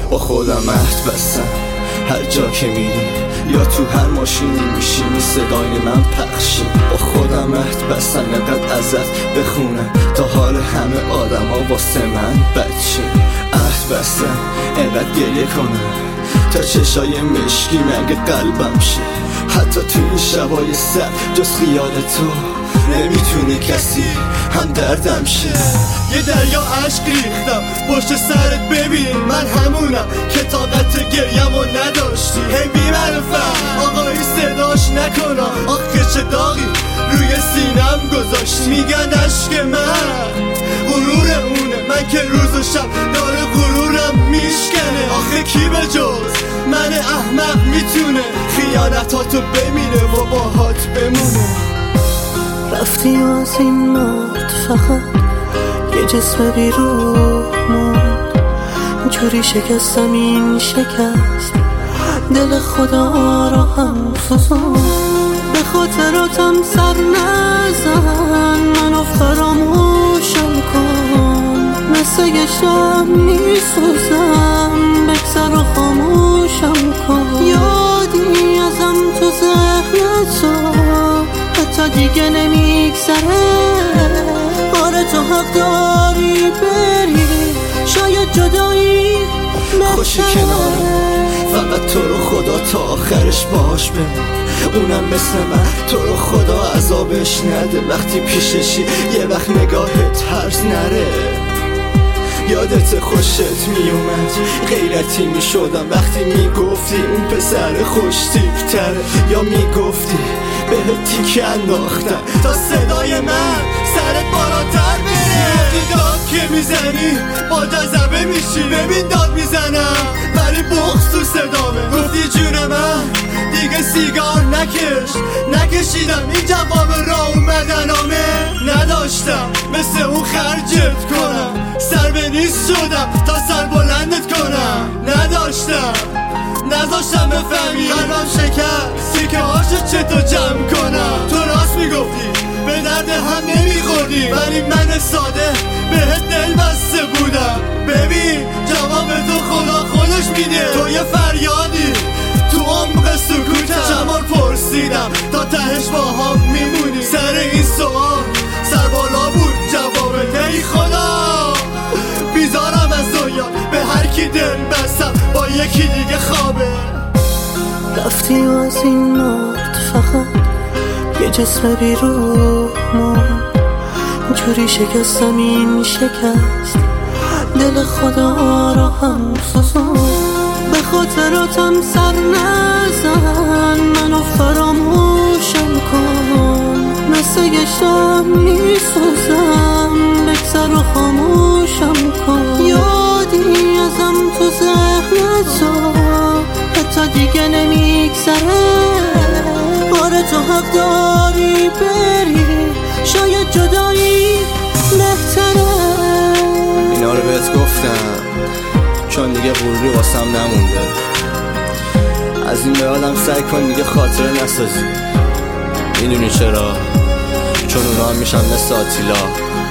با خودم عهد بستم هر جا که میری یا تو هر ماشینی میشینی صدای من پخشه. با خودم عهد بستم اینقدر ازت بخونم تا حال همه آدم ها واسه من بچه. عهد بستم اینقدر گریه کنم تا چشای مشکی منگ قلبم شه. حتی تو این شبای سر جز خیال تو نمیتونه کسی هم دردم شه. یه دریا عشق ریختم پشت سرت ببین من همونم که طاقت گریم و نداشتی. هی بی معرفت آقایی صداش نکنم آخه چه داغی روی سینم گذاشتی. میگن عشق من غرور اونه من که روز و شب داره غرورم میشکنه. آخه کی به جز من احمق میتونه خیانتاتو بمینه و باهات بمونه. رفتی و از این مرد فقط یه جسم بی روح موند. جوری شکستم این شکست دل خدا را هم سوزوند. به خاطراتم سر نزن منو فراموشم کن. مثل یه شب میسوزم بگذر و خاموشم کن. یادی ازم تو ذهنت حتی دیگه نمیگذره. آره تو حق داری بری شاید جدایی خوشی کنارم فقط تو رو خدا تا آخرش باش بمون. اونم مثل من تو رو خدا عذابش نده. وقتی پیششی یه وقت نگاهت هرز نره. یادت خوشت میومد غیرتی میشدم وقتی میگفتی اون پسر خوش تیپ تره. یا میگفتی بهت تیکه انداختم تا صدای من سرت بالاتر بره. داد که میزنی با جذبه میشی ببین داد میزنم ولی بغض تو صدامه. گفتی جون من دیگه سیگار نکشیدم این جواب را اومدنامه. نداشتم مثل اون خرجت کنم سر به نیست شدم تا سر بلندت کنم. نذاشتم بفهمی قلبم شکست سیکه هاشو چطور جمع کنم. تو راست میگفتی به درد هم نمیخوردی ولی من ساده بهت دل بسته بودم. ببین جواب تو خدا خودش میده. تو یه فریادی تو عمق سکوتم چمار پرسیدم تا تهش با هم میمونی. سر این سوال سر بالا بود جوابت. ای خدا بیزارم از دنیا به هر کی دل بستم با یکی دیگه خوابه. رفتی و از این مرد فقط یه جسم بی روح موند. جوری شکستم این شکست دل خدا را هم سوزوند. به خاطراتم سر نزن منو فراموشم کن. مثل یه شب میسوزم بگذر و خاموشم کن. یادی ازم تو ذهنت حتی دیگه نمیگذره. آره تو حق داری بری شاید جدایی بهتره. اینا رو بهت گفتم چون دیگه غروری واسم نمونده. از این به آدم سعی کن دیگه خاطره نسازی. میدونی چرا؟ چون اونا هم میشن مثل آتیلا